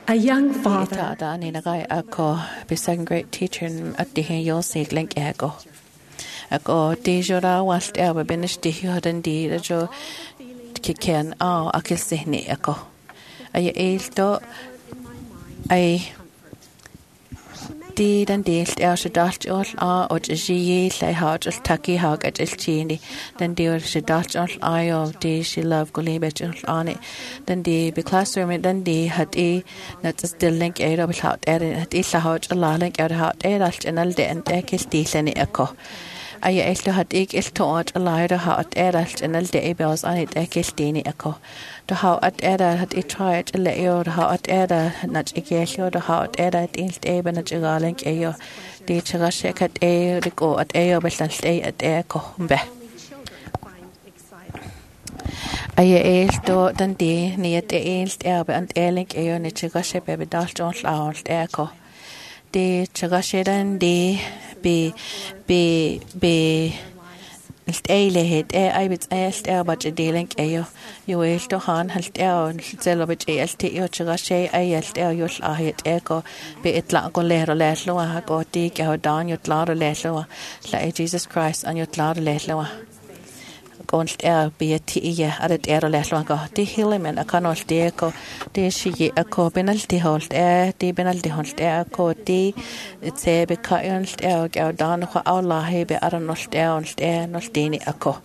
A young father. Ita ni nagai ako be second grade teacher at the yo sig link ego. Ako di jora wast eba binish di yodan di jo kiken akil sehni ako. Ay eilto ay di dan di se dalt ol o ji le hart taki hag at chini dan di se dalt ol ayo di she love golibe on it dan di be classroom dan di hat net still link era be hat at la hart la link era hat alt enal de en ekil di leni eko ay elto hat elto at la hat alt enal de ebels on it ekil dini eko the how at hat try it le yo how at nat ikesho the how at it ebe nat galink eyo di chaga shekat de go at belan stay at ko mbe ay elto dan di ni at ebe and link eyo ni chaga shepe be dal jon lault ko di chaga shedan di be Eile het I bit est but dealing ayo you will to han halt celebrate elt yo chaga she elt yo het eko be itla go lero leslo ha go ti ke dan yo tla leslo la Jesus Christ an yo tla leslo gonst be ti at leslo go ti hilimen akanol de ko de shi ko penalty holt di penalty holt ko ti se be ka ernst go dan ko alla hebe aranost ernst dini ako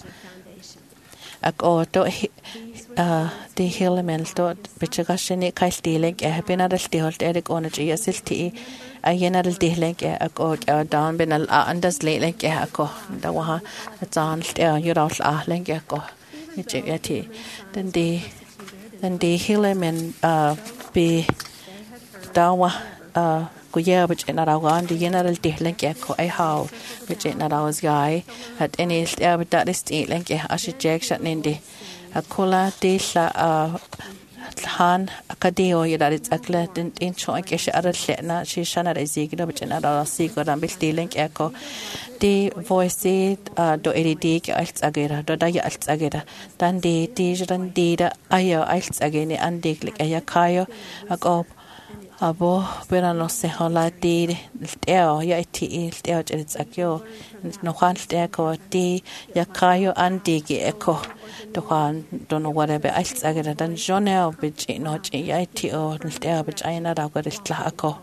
to di hilimen to bichaga shini kai stealing penalty holt on silti ayenar dihlenk ako dan benal andas lelenk ako dawa tan yural ahlenk ako yati then the hilimen be dawa kuya which in arawan the general dihlenk ako I how which in araw's guy at any that is lelenk ashijek shatnindi akola disla han akadeo yadar it's akla in choin kesh aral lena she shana rezigno bchena ra sigo ram biltilink eko di voice do edidik als agera do da als agera dan di ran di da ayo als ageni andik aya kayo ako abo pero no se hola di teo ya ti teo it's akyo no han teo di ya kayo andigi eko the one don't know whatever als agera dan jonel bit no ya ti o teo bit ayna da go ako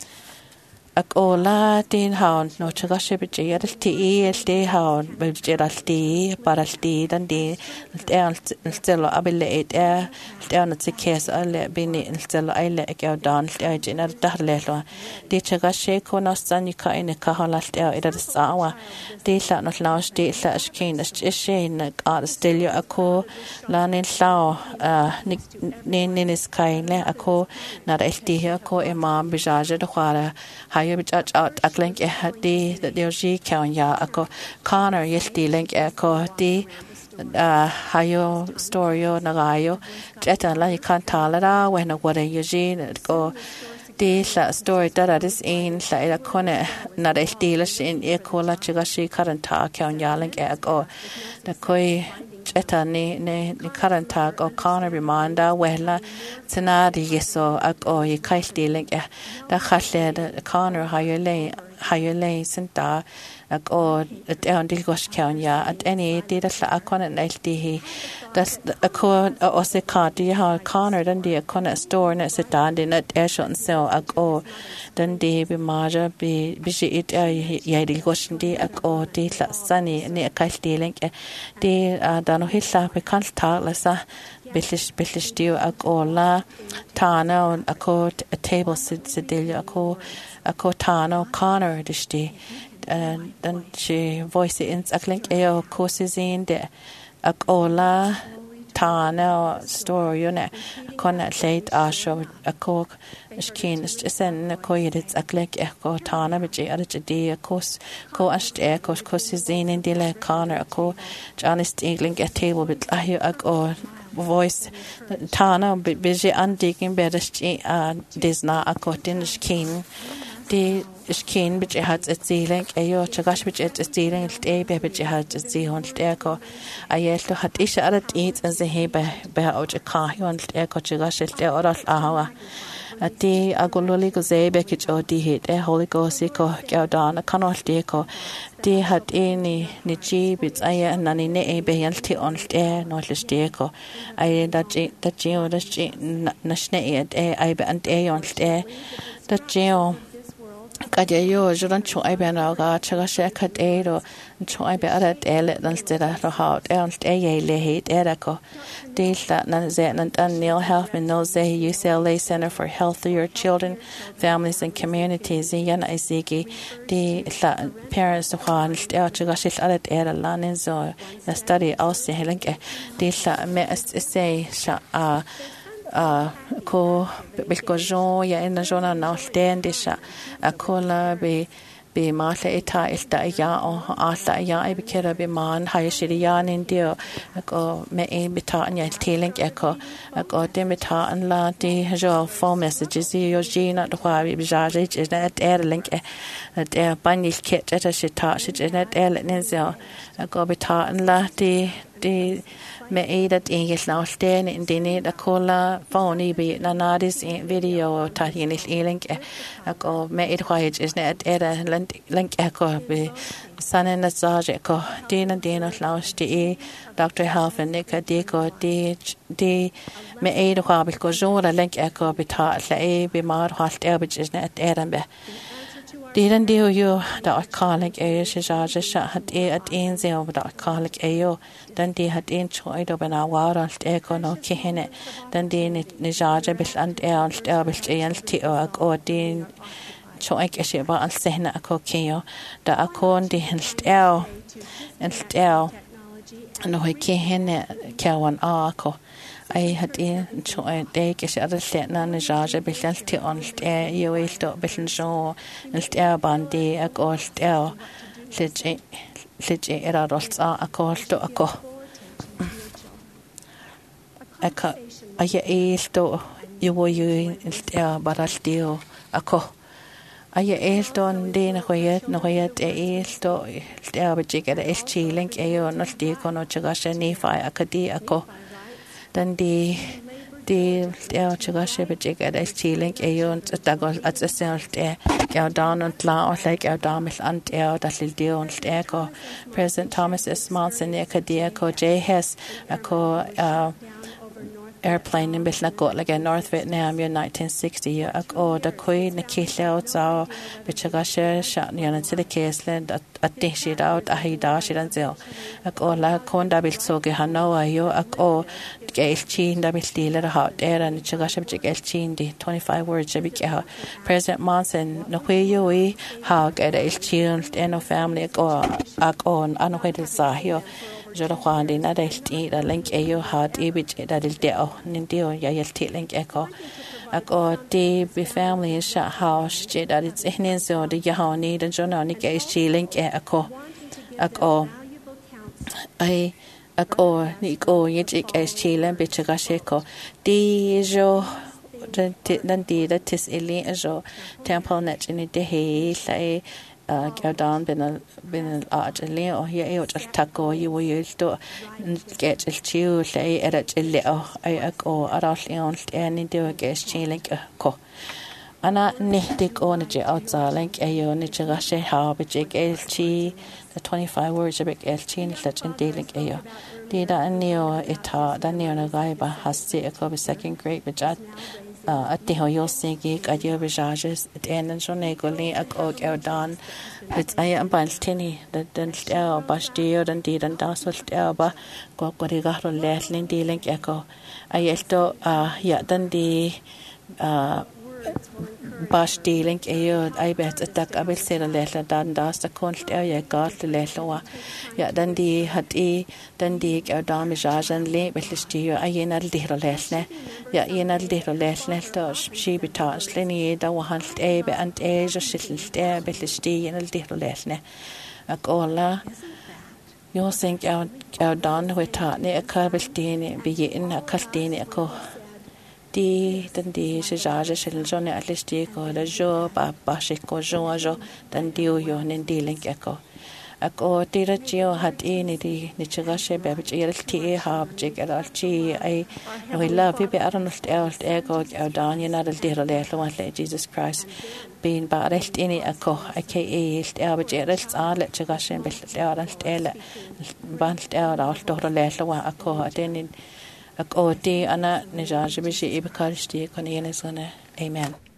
Akola din haun no chaga shebe jayal ti haun be jeral ti paral ti dan di stelo abile stelo tsikes alle bini stelo ile ke dan stelo jenar darle lo di chaga she ko no sani ka ine ka hala stelo ida sawa di la no laus di la skin she na ar stelo ako la nin lao ni sky le ako na resti ako imam bijaje de khara hayo bichat out aklink di that there she kan ya ako Connor yesti link ako di hayo storyo nagayo jeta la kantala when wada eugene go di la story that is in la kone na estilas in ekola chigashi karanta kan ya link ako the koi Jetta ni karanta go Connor bimanda wehla tsanadi yeso ako ye kaistilink da khalle Connor hayule senta ako at on dilgosh kanya at any did la akon at nilti das ako ose kati ha Connor dan di akon store na sitan din at eshon so ako dan di bi maja bi it ya dilgosh di ako di la sani ni kaistilink di dano hilla be kanta la sa billish dio ako la tana ako table sidil ako tana Connor dishti and then she voice in aklink eo courses in de akola tana story yone konna late asho ako skin sen ko yedits aklink eko tana biji arjdi course ko ashte courses in de le Connor ako Johnny Stigling at table bit ahi ako voice tana biji andiking bedest disna ako tin skin di iskeen bit hat et zealing ayo chagash bit et zealing te be bit hat ze hon te ko ayelto hat is arat eat as he be out a car hon te ko chagash te oral ahawa ati agololi ko ze be kich o di hit e holy ghost ko gaudan kanol te ko di hat ni chi bit aya nani ne e be yal ti on te no le te ko ay da ji o da ji nashne e ay be ant e on te da ji o Kadeyo juran choi ben aga chaga shekat ero choi be arat ele dan stera ro haut ernst le hit erako dela nan ze nan Neil Halfman knows the UCLA Center for Healthier Children, Families and Communities yan isigi the parents of han chaga shil arat era lanin zo ya study also helenke dela me say sha ko bilko jo ya ina jona na stendisha akola be mala eta ilta ya o ala ya e bikera be man hayshiriyan indio ko me e bita anya teling eko ko demita an la di jo phone messages yo gina do wa bi jaje is net air link at air banil kit at shita shit net air nenzo ko bita an la di me edat ingel na sten in dine da kola phone be na nadis video ta hinil link ko me it white is net era link ko be sanen nasage ko dina lausti Dr. Half and Nika Diko di me ed wa bil ko jora link ko be ta le be mar halt which is net era be Didn't do you that calling a shaja shot had at in the that calling a then they had in choid of an hour and echo no kihine then they nijaja bil and elbish and or din choik a ship and sehna a coquio that a con de and stel and no kihine kawan arco. I had in choy take a other set na jaja bilalti on you will to bill show and bandi a ghost lije era rosta a call to a co a ye to you were you in baraltio a co a ye don din hoyet no hoyet to but get a chilling a not deacon or chagasha nefi a kadi a co then the chagasha but get a chilling a tagol at the self down and la or like our damil and that little deal on echo President Thomas S. Monson Ekadia J. Hess a airplane in Bishnako like in North Vietnam in 1960 the Queen Nikilao Zao Bichagasha Shatnian to the Caseland at Dishit out a Hidashi and Zil la Konda Bilsogi Hanoa yo Gail Chin Dabil Dealer hot air and Chagasha Gail Chin the 25 words President Monson no way you how get a chin and no family on unwaited Sahio Jora Juan in a link ayo hard ibich that is deo nindio yayel link echo the family is shot house that it's in so the yahoni the journal nick link echo I Nico yijik chilen bichagasheko di jo then that is jo temple net in the hay say Gaudan been an art and leo here taco you will use to get a chill say at a little I go around leon and do a guest chilling a co. Anna nihtik on it outside like a nichagashe how but jake elchi the 25 words a big elchin such in dealing a dida and neo ita the neo guy but has say a copy second grade but at the Hoyo Sigi, at your visages, at the end and Jonegoli, a cock out down. It's I am Baltini, that then stare, Bastio, and did and das was elba, Gokorigato, Leslie, dealing echo. I yet to, then the Bash dealing I bet attack I will say the letter than das the const area got the letter. Then the had then the damage and late with the steer. I ain't a little lesson. In a little lesson, she be touched. Lenny, the one and age or shittle stare, but the steer in a little lesson. A gola. You think out done with Tartney a Carvestini be in a Castini a co. di dan di se jaja sel jone at least di ko la jo pa se ko jo dan di yo nen di link ko ako tira chio hat ni di ni chaga she be bi el ti ha je ke al chi ai no la vi be aran ult ego dan ni na del dir le lo le Jesus Christ bin ba recht ini ako aka ilt be je recht ale chaga she be le aran ele ban al to le lo ako atenin ako ti ana ni jaje bi shi ibkarishti kon yenes gone amen